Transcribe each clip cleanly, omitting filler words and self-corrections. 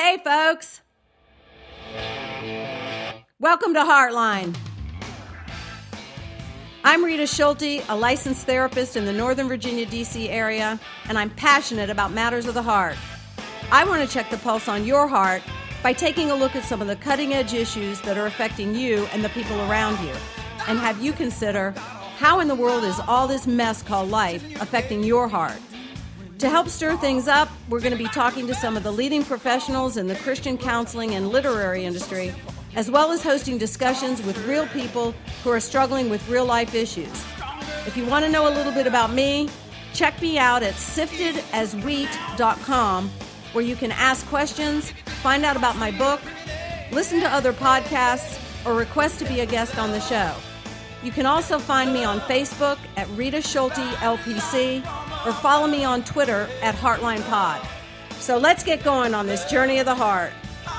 Hey, folks. Welcome to Heartline. I'm Rita Schulte, a licensed therapist in the Northern Virginia, D.C. area, and I'm passionate about matters of the heart. I want to check the pulse on your heart by taking a look at some of the cutting-edge issues that are affecting you and the people around you, and have you consider, how in the world is all this mess called life affecting your heart? To help stir things up, we're going to be talking to some of the leading professionals in the Christian counseling and literary industry, as well as hosting discussions with real people who are struggling with real-life issues. If you want to know a little bit about me, check me out at siftedaswheat.com, where you can ask questions, find out about my book, listen to other podcasts, or request to be a guest on the show. You can also find me on Facebook at Rita Schulte LPC, or follow me on Twitter at Heartline Pod. So let's get going on this journey of the heart.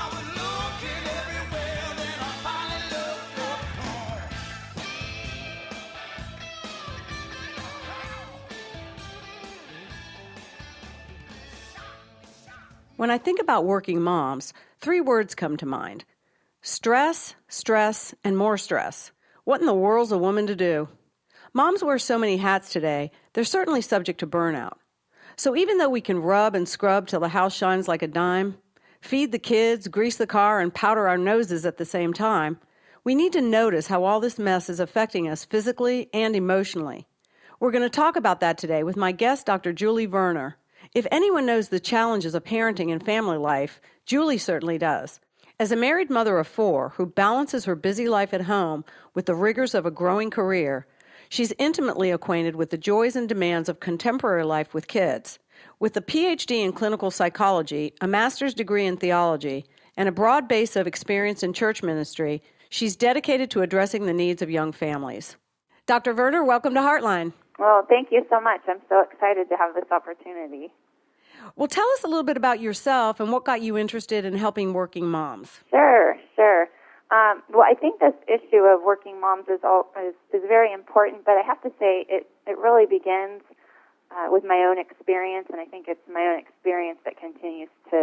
When I think about working moms, 3 words come to mind: stress, stress, and more stress. What in the world's a woman to do? Moms wear so many hats today, they're certainly subject to burnout. So even though we can rub and scrub till the house shines like a dime, feed the kids, grease the car, and powder our noses at the same time, we need to notice how all this mess is affecting us physically and emotionally. We're going to talk about that today with my guest, Dr. Julie Verner. If anyone knows the challenges of parenting and family life, Julie certainly does. As a married mother of 4 who balances her busy life at home with the rigors of a growing career, she's intimately acquainted with the joys and demands of contemporary life with kids. With a PhD in clinical psychology, a master's degree in theology, and a broad base of experience in church ministry, she's dedicated to addressing the needs of young families. Dr. Verner, welcome to Heartline. Well, thank you so much. I'm so excited to have this opportunity. Well, tell us a little bit about yourself and what got you interested in helping working moms. Sure. Well, I think this issue of working moms is very important, but I have to say it really begins with my own experience, and I think it's my own experience that continues to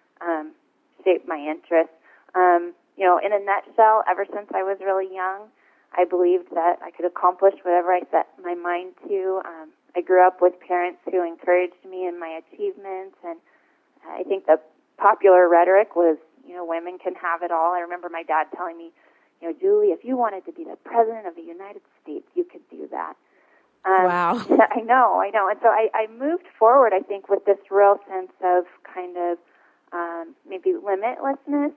shape my interest. In a nutshell, ever since I was really young, I believed that I could accomplish whatever I set my mind to. I grew up with parents who encouraged me in my achievements, and I think the popular rhetoric was, women can have it all. I remember my dad telling me, Julie, if you wanted to be the president of the United States, you could do that. Wow. I know. And so I moved forward, I think, with this real sense of kind of maybe limitlessness,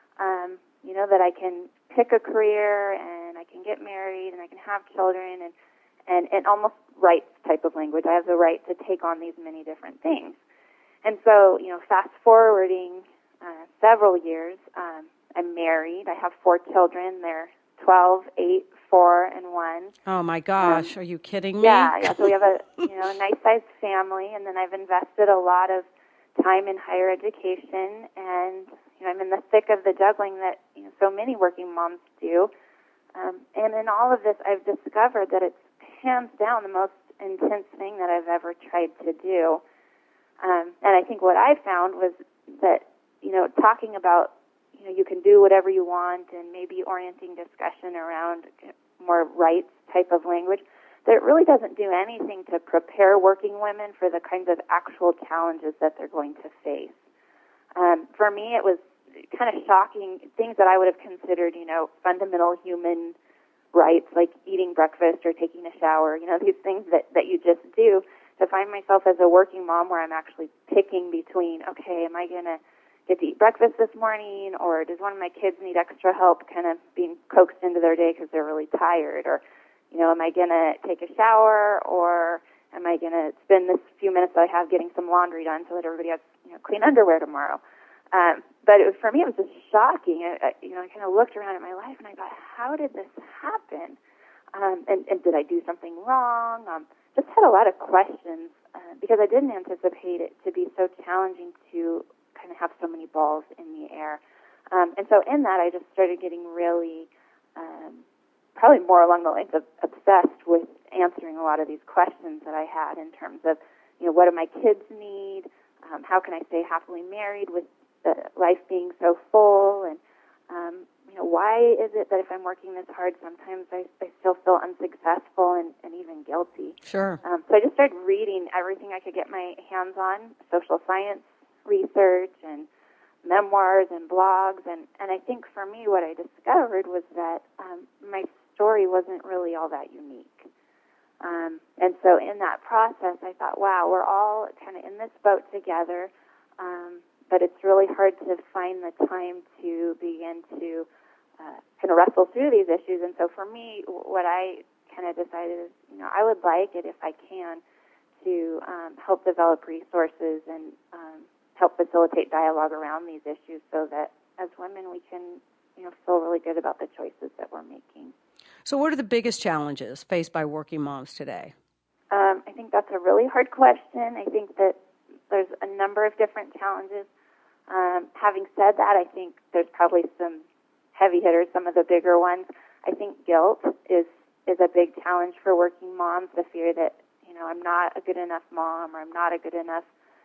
that I can pick a career and I can get married and I can have children and almost rights type of language. I have the right to take on these many different things. And so, fast forwarding several years, I'm married. I have 4 children. They're 12, 8, 4, and 1. Oh my gosh, are you kidding me? Yeah. So we have a nice-sized family, and then I've invested a lot of time in higher education, and I'm in the thick of the juggling that so many working moms do. And in all of this, I've discovered that it's hands down the most intense thing that I've ever tried to do. And I think what I found was that, talking about, you can do whatever you want and maybe orienting discussion around more rights type of language, that it really doesn't do anything to prepare working women for the kinds of actual challenges that they're going to face. For me, it was kind of shocking, things that I would have considered, fundamental human rights, like eating breakfast or taking a shower, these things that you just do, to find myself as a working mom where I'm actually picking between, okay, am I going to get to eat breakfast this morning, or does one of my kids need extra help kind of being coaxed into their day because they're really tired, or, am I going to take a shower, or am I going to spend this few minutes that I have getting some laundry done so that everybody has, clean underwear tomorrow? But for me, it was just shocking. I kind of looked around at my life and I thought, how did this happen? And did I do something wrong? Just had a lot of questions because I didn't anticipate it to be so challenging to kind of have so many balls in the air. And so in that, I just started getting really, probably more along the lines of obsessed with answering a lot of these questions that I had in terms of, what do my kids need? How can I stay happily married with the life being so full, and why is it that if I'm working this hard, sometimes I still feel unsuccessful and even guilty? Sure. So I just started reading everything I could get my hands on, social science research and memoirs and blogs, and I think for me what I discovered was that my story wasn't really all that unique. And so in that process, I thought, wow, we're all kind of in this boat together, but it's really hard to find the time to begin to kind of wrestle through these issues. And so for me, what I kind of decided is, I would like it if I can to help develop resources and help facilitate dialogue around these issues so that as women we can, feel really good about the choices that we're making. So what are the biggest challenges faced by working moms today? I think that's a really hard question. I think that there's a number of different challenges. Having said that, I think there's probably some heavy hitters, some of the bigger ones. I think guilt is a big challenge for working moms, the fear that, I'm not a good enough mom, or I'm not a good enough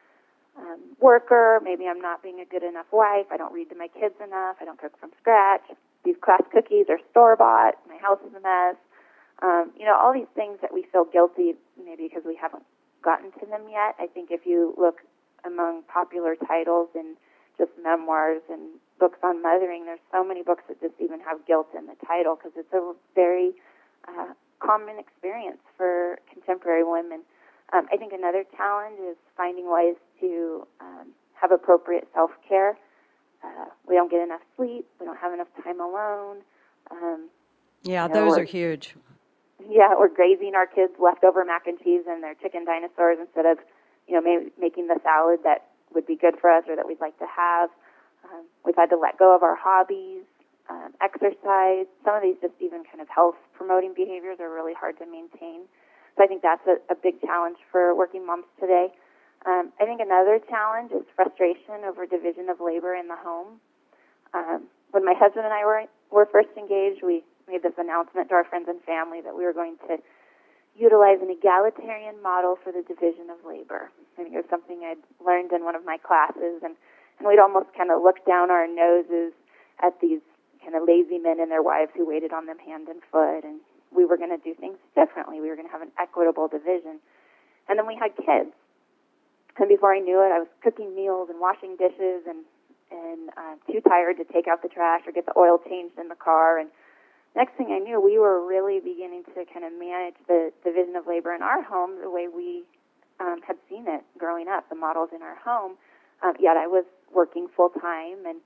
worker, maybe I'm not being a good enough wife, I don't read to my kids enough, I don't cook from scratch, these class cookies are store-bought, my house is a mess. All these things that we feel guilty maybe because we haven't gotten to them yet. I think if you look among popular titles and just memoirs and books on mothering, there's so many books that just even have guilt in the title because it's a very common experience for contemporary women. I think another challenge is finding ways to have appropriate self-care. We don't get enough sleep. We don't have enough time alone. Those are huge. Yeah, we're grazing our kids' leftover mac and cheese and their chicken dinosaurs instead of, maybe making the salad that would be good for us or that we'd like to have. We've had to let go of our hobbies, exercise. Some of these just even kind of health-promoting behaviors are really hard to maintain. So I think that's a big challenge for working moms today. I think another challenge is frustration over division of labor in the home. When my husband and I were first engaged, we made this announcement to our friends and family that we were going to utilize an egalitarian model for the division of labor. I think it was something I'd learned in one of my classes, and we'd almost kind of look down our noses at these kind of lazy men and their wives who waited on them hand and foot, and we were going to do things differently. We were going to have an equitable division. And then we had kids. And before I knew it, I was cooking meals and washing dishes and too tired to take out the trash or get the oil changed in the car. And next thing I knew, we were really beginning to kind of manage the division of labor in our home the way we had seen it growing up, the models in our home. Yet I was working full time, and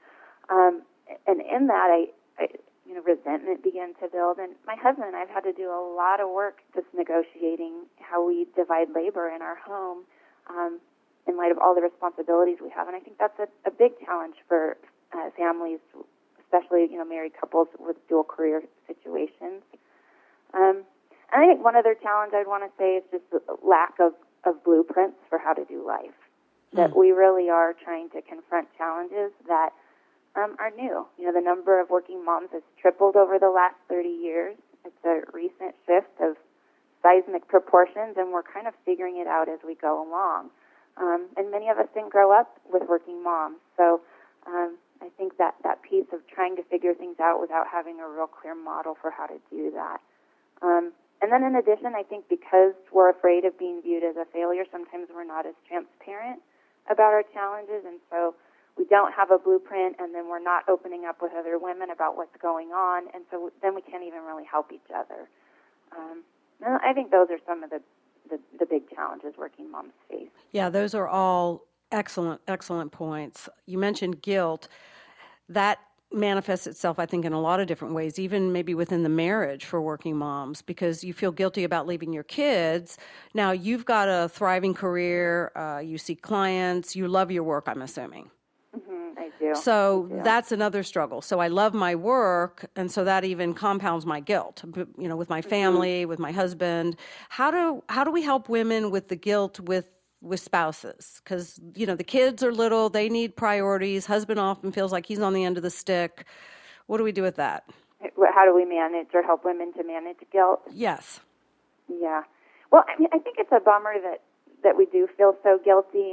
in that, I resentment began to build. And my husband and I have had to do a lot of work just negotiating how we divide labor in our home in light of all the responsibilities we have. And I think that's a big challenge for families, especially married couples with dual career situations. And I think one other challenge I'd want to say is just the lack of blueprints for how to do life. That we really are trying to confront challenges that are new. The number of working moms has tripled over the last 30 years. It's a recent shift of seismic proportions, and we're kind of figuring it out as we go along. And many of us didn't grow up with working moms, so I think that piece of trying to figure things out without having a real clear model for how to do that. And then in addition, I think because we're afraid of being viewed as a failure, sometimes we're not as transparent about our challenges, and so we don't have a blueprint, and then we're not opening up with other women about what's going on, and so then we can't even really help each other. And I think those are some of the big challenges working moms face. Yeah, those are all excellent points. You mentioned guilt. That manifests itself, I think, in a lot of different ways, even maybe within the marriage for working moms, because you feel guilty about leaving your kids. Now, you've got a thriving career. You see clients. You love your work, I'm assuming. I do. So that's another struggle. So I love my work, and so that even compounds my guilt, with my family, with my husband. How do we help women with the guilt with spouses? Because, the kids are little, they need priorities. Husband often feels like he's on the end of the stick. What do we do with that? How do we manage or help women to manage guilt? Yes. Yeah. Well, I think it's a bummer that we do feel so guilty, and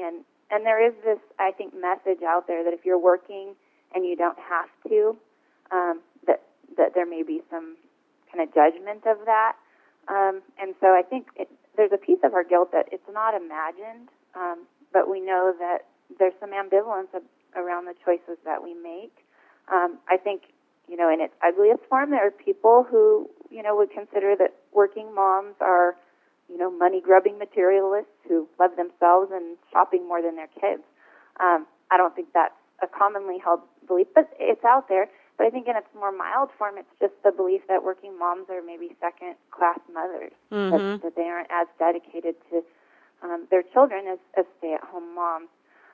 And there is this, I think, message out there that if you're working and you don't have to, that there may be some kind of judgment of that. And so I think there's a piece of our guilt that it's not imagined, but we know that there's some ambivalence around the choices that we make. I think, in its ugliest form, there are people who, would consider that working moms are, money-grubbing materialists who love themselves and shopping more than their kids. I don't think that's a commonly held belief, but it's out there. But I think in its more mild form, it's just the belief that working moms are maybe second-class mothers, that they aren't as dedicated to their children as stay-at-home moms.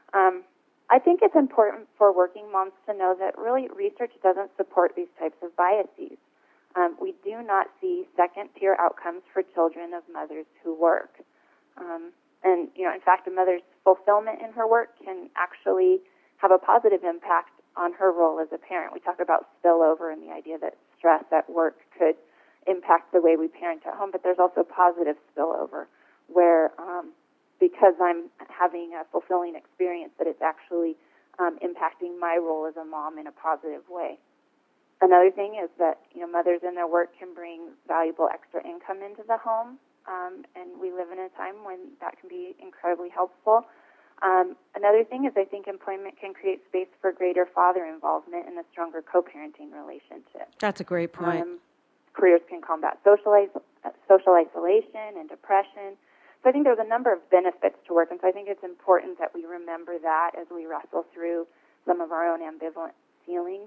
I think it's important for working moms to know that really research doesn't support these types of biases. We do not see second-tier outcomes for children of mothers who work. And, in fact, a mother's fulfillment in her work can actually have a positive impact on her role as a parent. We talk about spillover and the idea that stress at work could impact the way we parent at home, but there's also positive spillover where because I'm having a fulfilling experience, that it's actually impacting my role as a mom in a positive way. Another thing is that mothers in their work can bring valuable extra income into the home, and we live in a time when that can be incredibly helpful. Another thing is I think employment can create space for greater father involvement and a stronger co-parenting relationship. That's a great point. Careers can combat social isolation and depression. So I think there's a number of benefits to work, and so I think it's important that we remember that as we wrestle through some of our own ambivalent feelings.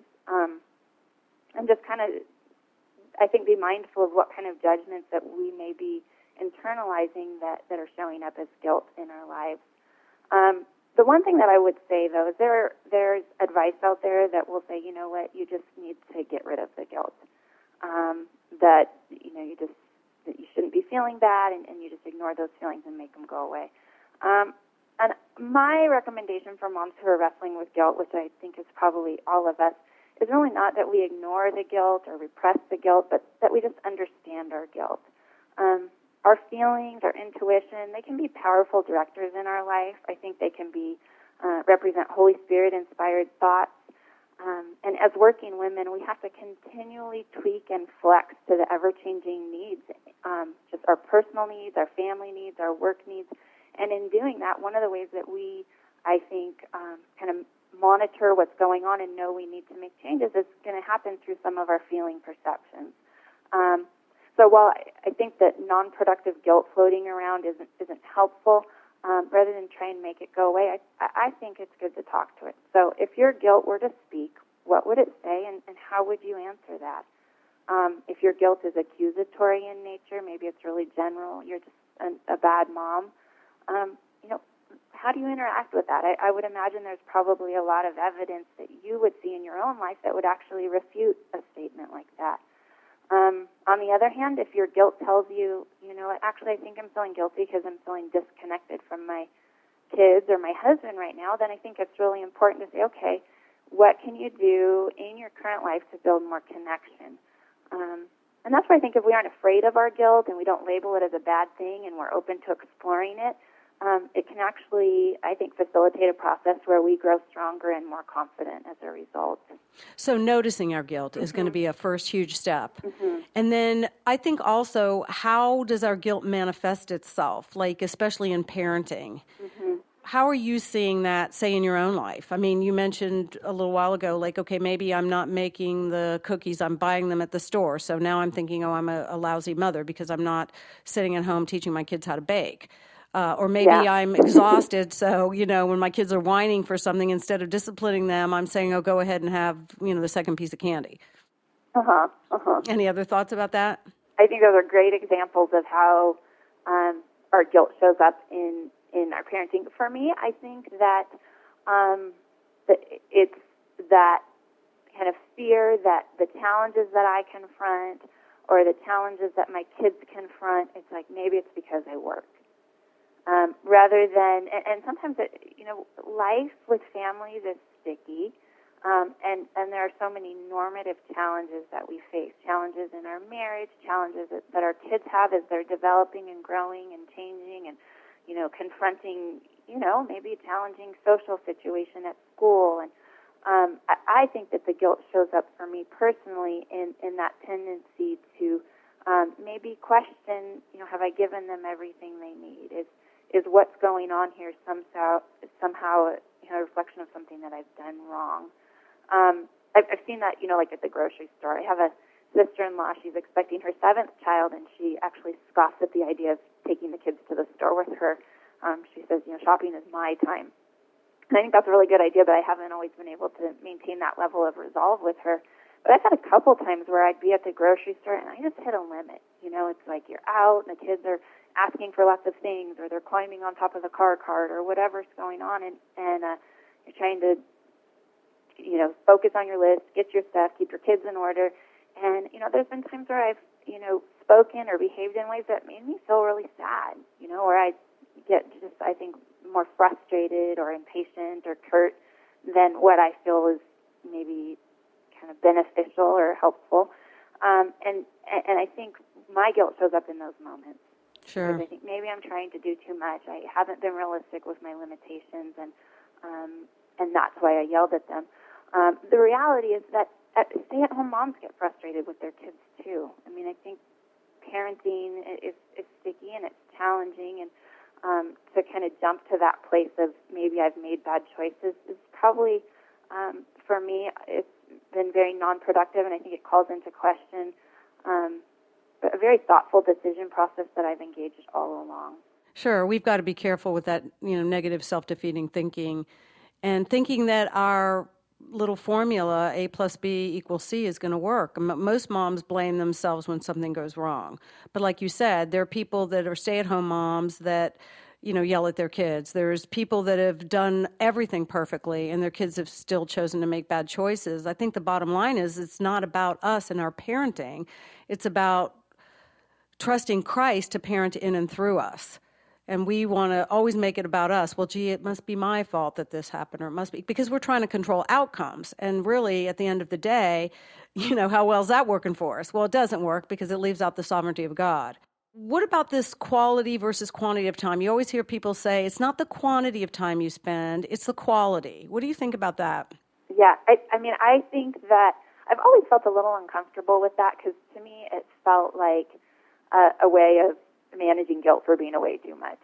And just kind of, I think, be mindful of what kind of judgments that we may be internalizing that are showing up as guilt in our lives. The one thing that I would say, though, is there's advice out there that will say, you know what, you just need to get rid of the guilt. That, you shouldn't be feeling bad, and you just ignore those feelings and make them go away. And my recommendation for moms who are wrestling with guilt, which I think is probably all of us, is really not that we ignore the guilt or repress the guilt, but that we just understand our guilt. Our feelings, our intuition, they can be powerful directors in our life. I think they can be represent Holy Spirit-inspired thoughts. And as working women, we have to continually tweak and flex to the ever-changing needs, just our personal needs, our family needs, our work needs. And in doing that, one of the ways that we, I think, kind of monitor what's going on and know we need to make changes is going to happen through some of our feeling perceptions. So while I think that non-productive guilt floating around isn't helpful, rather than try and make it go away, I think it's good to talk to it. So if your guilt were to speak, what would it say, and how would you answer that? If your guilt is accusatory in nature, maybe it's really general, you're just a bad mom, how do you interact with that? I would imagine there's probably a lot of evidence that you would see in your own life that would actually refute a statement like that. On the other hand, if your guilt tells you, actually I think I'm feeling guilty because I'm feeling disconnected from my kids or my husband right now, then I think it's really important to say, okay, what can you do in your current life to build more connection? And that's why I think if we aren't afraid of our guilt and we don't label it as a bad thing and we're open to exploring it, it can actually, I think, facilitate a process where we grow stronger and more confident as a result. So noticing our guilt is going to be a first huge step. And then I think also, how does our guilt manifest itself, like especially in parenting? How are you seeing that, say, in your own life? I mean, you mentioned a little while ago, like, okay, maybe I'm not making the cookies, I'm buying them at the store. So now I'm thinking, I'm a lousy mother because I'm not sitting at home teaching my kids how to bake. Or maybe I'm exhausted, so, when my kids are whining for something, instead of disciplining them, I'm saying, go ahead and have, the second piece of candy. Any other thoughts about that? I think those are great examples of how our guilt shows up in our parenting. For me, I think that it's that kind of fear that the challenges that I confront or the challenges that my kids confront, it's like maybe it's because I work. Rather than, and sometimes, life with families is sticky, and there are so many normative challenges that we face, challenges in our marriage, challenges that our kids have as they're developing and growing and changing and, confronting, maybe a challenging social situation at school. And I think that the guilt shows up for me personally in that tendency to maybe question, have I given them everything they need? Is what's going on here somehow a reflection of something that I've done wrong? I've seen that, like at the grocery store. I have a sister-in-law. She's expecting her 7th child, and she actually scoffs at the idea of taking the kids to the store with her. She says, shopping is my time. And I think that's a really good idea, but I haven't always been able to maintain that level of resolve with her. But I've had a couple times where I'd be at the grocery store, and I just hit a limit. It's like you're out, and the kids are asking for lots of things, or they're climbing on top of the car cart, or whatever's going on, and you're trying to, focus on your list, get your stuff, keep your kids in order. And, there's been times where I've, spoken or behaved in ways that made me feel really sad, or I get just, I think, more frustrated or impatient or curt than what I feel is maybe kind of beneficial or helpful. And I think my guilt shows up in those moments. Sure. Because I think maybe I'm trying to do too much. I haven't been realistic with my limitations, and that's why I yelled at them. The reality is that stay-at-home moms get frustrated with their kids too. I mean, I think parenting is sticky and it's challenging, and to kind of jump to that place of maybe I've made bad choices is probably, for me, it's been very non-productive, and I think it calls into question a very thoughtful decision process that I've engaged all along. Sure, we've got to be careful with that, negative self-defeating thinking, and thinking that our little formula, A plus B equals C, is going to work. Most moms blame themselves when something goes wrong. But like you said, there are people that are stay-at-home moms that, yell at their kids. There's people that have done everything perfectly and their kids have still chosen to make bad choices. I think the bottom line is it's not about us and our parenting. It's about trusting Christ to parent in and through us. And we want to always make it about us. Well, gee, it must be my fault that this happened, or it must be, because we're trying to control outcomes. And really, at the end of the day, how well is that working for us? Well, it doesn't work because it leaves out the sovereignty of God. What about this quality versus quantity of time? You always hear people say it's not the quantity of time you spend, it's the quality. What do you think about that? Yeah, I think that I've always felt a little uncomfortable with that, because to me it felt like a way of managing guilt for being away too much.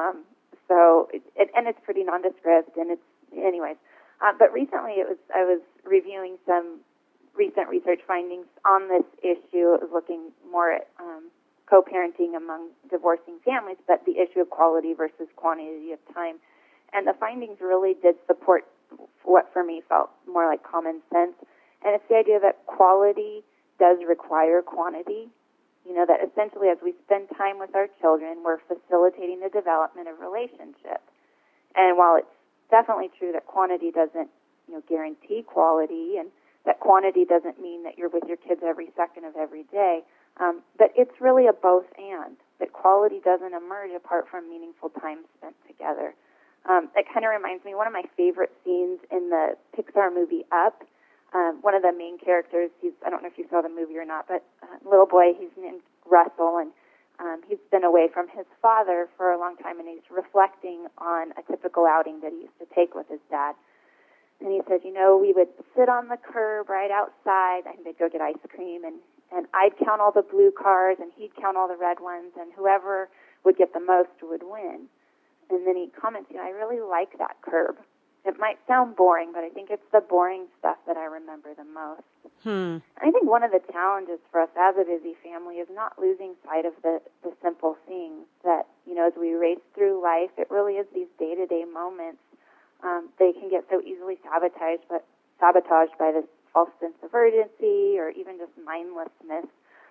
And it's pretty nondescript, and it's anyways. But recently, I was reviewing some recent research findings on this issue. It was looking more at co-parenting among divorcing families, but the issue of quality versus quantity of time. And the findings really did support what for me felt more like common sense. And it's the idea that quality does require quantity. That essentially as we spend time with our children, we're facilitating the development of relationships. And while it's definitely true that quantity doesn't, guarantee quality, and that quantity doesn't mean that you're with your kids every second of every day, but it's really a both and, that quality doesn't emerge apart from meaningful time spent together. It kind of reminds me, one of my favorite scenes in the Pixar movie Up, one of the main characters, I don't know if you saw the movie or not, but little boy, he's named Russell, and he's been away from his father for a long time, and he's reflecting on a typical outing that he used to take with his dad. And he said, we would sit on the curb right outside, and they'd go get ice cream, and I'd count all the blue cars, and he'd count all the red ones, and whoever would get the most would win. And then he comments, I really like that curb. It might sound boring, but I think it's the boring stuff that I remember the most. I think one of the challenges for us as a busy family is not losing sight of the simple things that, as we race through life, it really is these day-to-day moments. They can get so easily sabotaged by this false sense of urgency or even just mindlessness.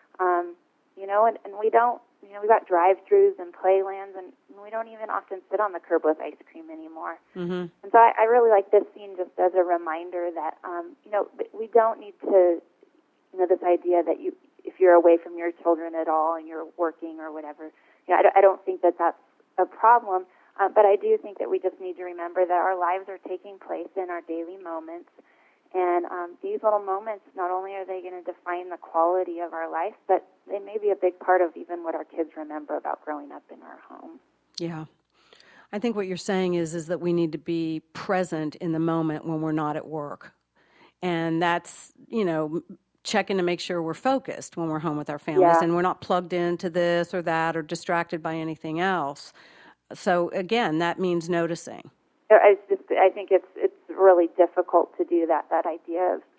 And we don't, we've got drive-thrus and playlands, and we don't even often sit on the curb with ice cream anymore. Mm-hmm. And so I really like this scene just as a reminder that, we don't need to, this idea that if you're away from your children at all and you're working or whatever, I don't think that that's a problem. But I do think that we just need to remember that our lives are taking place in our daily moments. And these little moments, not only are they going to define the quality of our life, but they may be a big part of even what our kids remember about growing up in our home. Yeah. I think what you're saying is that we need to be present in the moment when we're not at work. And that's, checking to make sure we're focused when we're home with our families and we're not plugged into this or that or distracted by anything else. So again, that means noticing. I think it's really difficult to do that idea of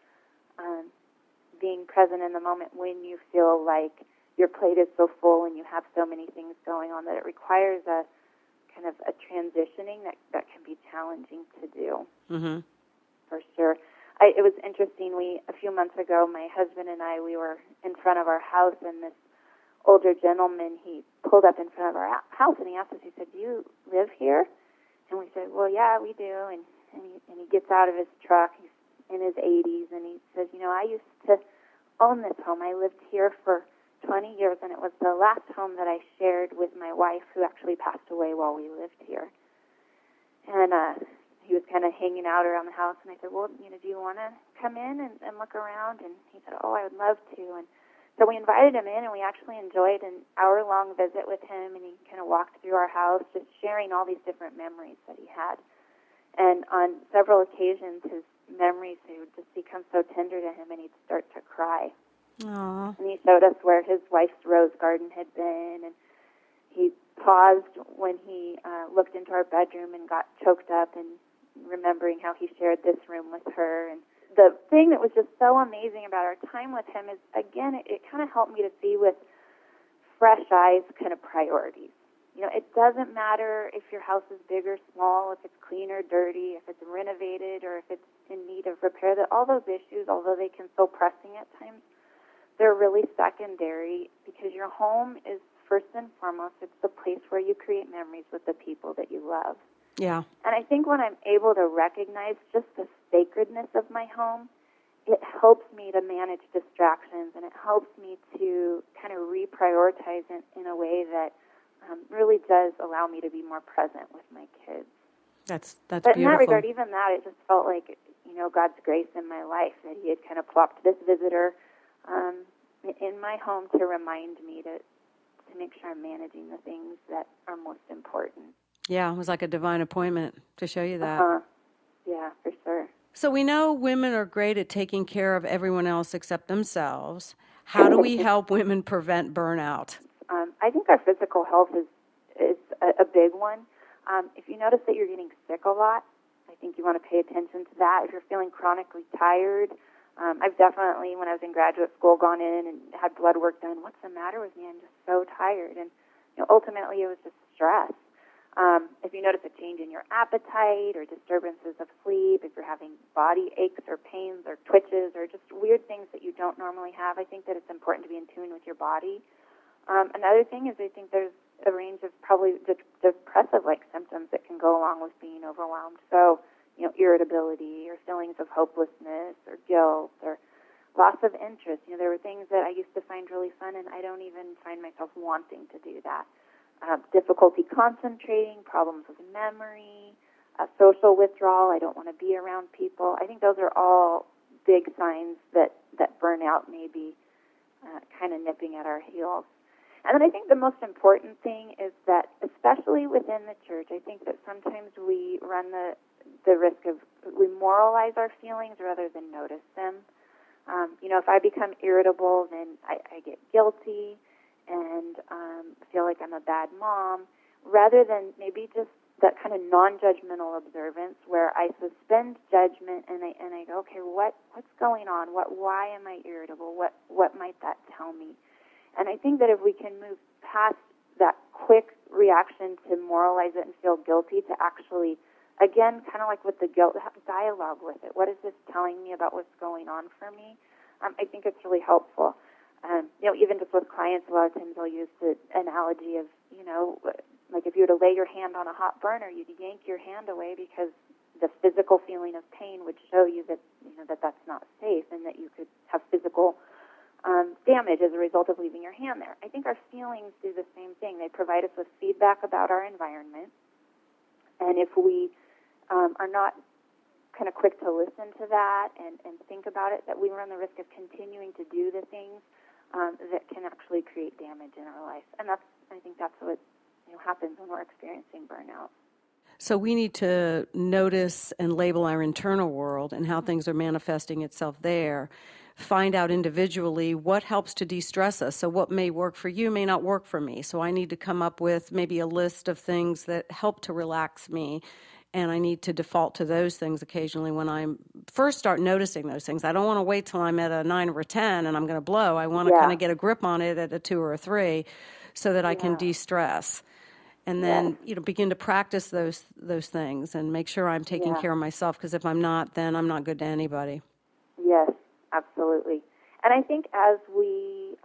being present in the moment when you feel like your plate is so full and you have so many things going on that it requires a kind of a transitioning that can be challenging to do. Mm-hmm. For sure. It was interesting. A few months ago, my husband and I, we were in front of our house, and this older gentleman, he pulled up in front of our house, and he asked us, he said, "Do you live here?" And we said, "Well, yeah, we do." And he gets out of his truck. He's in his 80s, and he says, "I used to own this home. I lived here for 20 years, and it was the last home that I shared with my wife, who actually passed away while we lived here." And he was kind of hanging out around the house, and I said, "Well, do you want to come in and look around?" And he said, "Oh, I would love to." And so we invited him in, and we actually enjoyed an hour-long visit with him, and he kind of walked through our house, just sharing all these different memories that he had. And on several occasions, his memories, they would just become so tender to him, and he'd start to cry. Aww. And he showed us where his wife's rose garden had been, and he paused when he looked into our bedroom and got choked up and remembering how he shared this room with her. And the thing that was just so amazing about our time with him is, again, it kind of helped me to see with fresh eyes kind of priorities. It doesn't matter if your house is big or small, if it's clean or dirty, if it's renovated or if it's in need of repair, that all those issues, although they can feel pressing at times, they're really secondary, because your home is first and foremost, it's the place where you create memories with the people that you love. Yeah. And I think when I'm able to recognize just the sacredness of my home, it helps me to manage distractions, and it helps me to kind of reprioritize in a way that really does allow me to be more present with my kids. That's but beautiful. In that regard, even that, it just felt like, God's grace in my life, that he had kind of plopped this visitor in my home to remind me to make sure I'm managing the things that are most important. Yeah, it was like a divine appointment to show you that. Yeah, for sure. So we know women are great at taking care of everyone else except themselves. How do we help women prevent burnout? I think our physical health is a big one. If you notice that you're getting sick a lot, I think you want to pay attention to that. If you're feeling chronically tired, I've definitely, when I was in graduate school, gone in and had blood work done. What's the matter with me? I'm just so tired. And ultimately it was just stress. If you notice a change in your appetite or disturbances of sleep, if you're having body aches or pains or twitches or just weird things that you don't normally have, I think that it's important to be in tune with your body. Another thing is, I think there's a range of probably depressive-like symptoms that can go along with being overwhelmed. So, irritability or feelings of hopelessness or guilt or loss of interest. There were things that I used to find really fun, and I don't even find myself wanting to do that. Difficulty concentrating, problems with memory, social withdrawal, I don't want to be around people. I think those are all big signs that burnout may be kind of nipping at our heels. And then I think the most important thing is that, especially within the church, I think that sometimes we run the risk of, we moralize our feelings rather than notice them. If I become irritable, then I get guilty and feel like I'm a bad mom, rather than maybe just that kind of non-judgmental observance where I suspend judgment and I go, okay, what's going on? Why am I irritable? What might that tell me? And I think that if we can move past that quick reaction to moralize it and feel guilty, to actually, again, kind of like with the guilt, have dialogue with it. What is this telling me about what's going on for me? I think it's really helpful. Even just with clients, a lot of times I'll use the analogy of, like if you were to lay your hand on a hot burner, you'd yank your hand away because the physical feeling of pain would show you that, that's not safe and that you could have physical damage as a result of leaving your hand there. I think our feelings do the same thing. They provide us with feedback about our environment. And if we are not kind of quick to listen to that and think about it, that we run the risk of continuing to do the things that can actually create damage in our life. And I think that's what happens when we're experiencing burnout. So we need to notice and label our internal world and how things are manifesting itself there. Find out individually what helps to de-stress us. So what may work for you may not work for me. So I need to come up with maybe a list of things that help to relax me. And I need to default to those things occasionally when I first start noticing those things. I don't want to wait till I'm at a 9 or a 10 and I'm going to blow. I want to kind of get a grip on it at a 2 or a 3 so that I can de-stress. And then, begin to practice those things and make sure I'm taking care of myself, because if I'm not, then I'm not good to anybody. Yes, absolutely. And I think as we,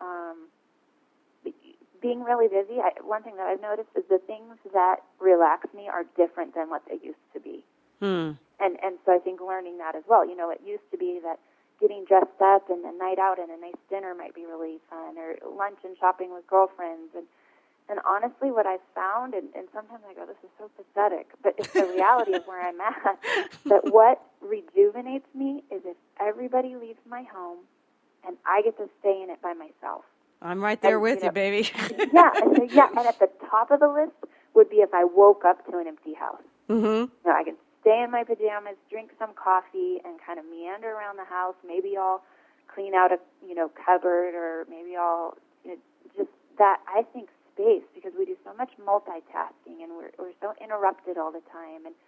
being really busy, one thing that I've noticed is the things that relax me are different than what they used to be. And so I think learning that as well. It used to be that getting dressed up and a night out and a nice dinner might be really fun, or lunch and shopping with girlfriends. And honestly, what I've found, and sometimes I go, this is so pathetic, but it's the reality of where I'm at, that what rejuvenates me is if everybody leaves my home and I get to stay in it by myself. I'm right there with you, baby. And at the top of the list would be if I woke up to an empty house. I can stay in my pajamas, drink some coffee, and kind of meander around the house. Maybe I'll clean out a cupboard, or maybe I'll just that. I think space, because we do so much multitasking and we're so interrupted all the time. And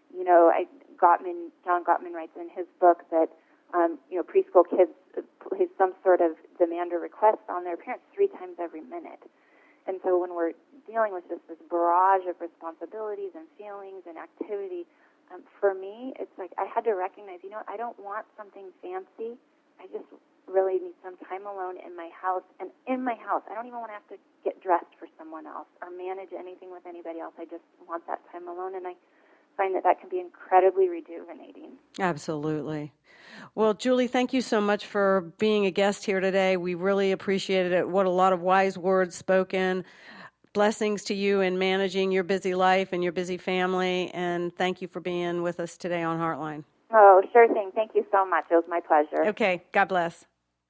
John Gottman writes in his book that preschool kids place some sort of demand or request on their parents 3 times every minute. And so when we're dealing with just this barrage of responsibilities and feelings and activity, for me, it's like I had to recognize, I don't want something fancy. I just really need some time alone in my house. And in my house, I don't even want to have to get dressed for someone else or manage anything with anybody else. I just want that time alone, and I find that can be incredibly rejuvenating. Absolutely. Well, Julie, thank you so much for being a guest here today. We really appreciated it. What a lot of wise words spoken. Blessings to you in managing your busy life and your busy family, and thank you for being with us today on Heartline. Oh, sure thing. Thank you so much. It was my pleasure. Okay. God bless.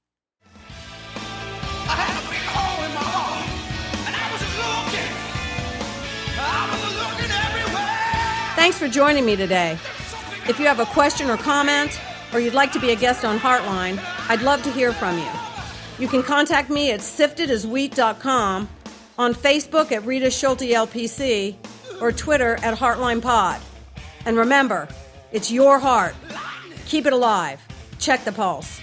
I had a big hole in my heart, and I was looking everywhere. Thanks for joining me today. If you have a question or comment, or you'd like to be a guest on Heartline, I'd love to hear from you. You can contact me at siftedaswheat.com, on Facebook at Rita Schulte LPC, or Twitter at HeartlinePod. And remember, it's your heart. Keep it alive. Check the pulse.